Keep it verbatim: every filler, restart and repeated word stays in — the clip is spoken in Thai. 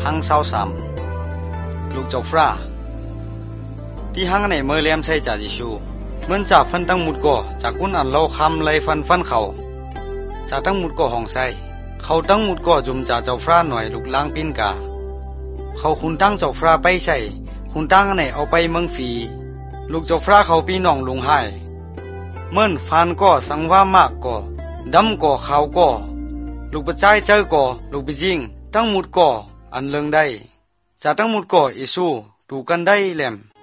หังเศร้าสามลูกเจ้าฟราที่หังในเมื่อเลี้ยมใส่จ่าจิชูเหมือนจ่าฟันตั้งมุดก่อจากกุนอันเล่าคำเลยฟันฟันเขาจ่าตั้งมุดก่อห้องใส่เขาตั้งมุดก่อจุ่มจ่าเจ้าฟราหน่อยลูกล้างปิ้นกาเขาคุณตั้งเจ้าฟราไปใส่คุณตั้งไหนเอาไปเมืองฝีลูกเจ้าฟราเขาปีน้องลุงให้เมื่อฟันก่อสังว่ามากก่อดำก่อขาวก่อลูกปะใจเจอก่อลูกไปยิงตั้งมุดก่ออันเลิงได้จ่าตั้งมุดก่ออิสูดูกันได้แหลม